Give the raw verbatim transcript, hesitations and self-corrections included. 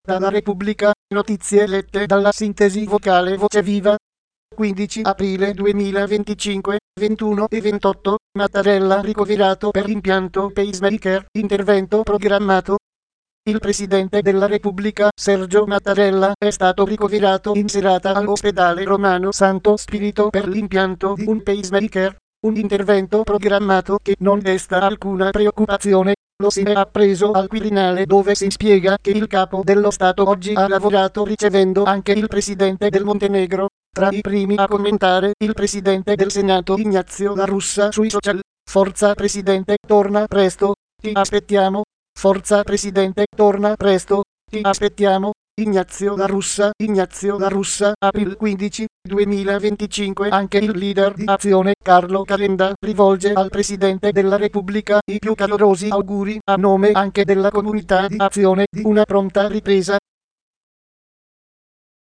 Dalla Repubblica, notizie lette dalla sintesi vocale Voce Viva. quindici aprile duemilaventicinque, ventuno e ventotto, Mattarella ricoverato per impianto pacemaker, intervento programmato. Il Presidente della Repubblica, Sergio Mattarella, è stato ricoverato in serata all'ospedale Romano Santo Spirito per l'impianto di un pacemaker, un intervento programmato che non desta alcuna preoccupazione. Lo si è appreso al Quirinale, dove si spiega che il capo dello Stato oggi ha lavorato ricevendo anche il Presidente del Montenegro. Tra i primi a commentare, il Presidente del Senato Ignazio La Russa sui social. Forza Presidente, torna presto, ti aspettiamo. Forza Presidente, torna presto, ti aspettiamo. Ignazio La Russa, Ignazio La Russa, aprile quindici, duemilaventicinque. Anche il leader di Azione, Carlo Calenda, rivolge al Presidente della Repubblica i più calorosi auguri, a nome anche della comunità di Azione, di una pronta ripresa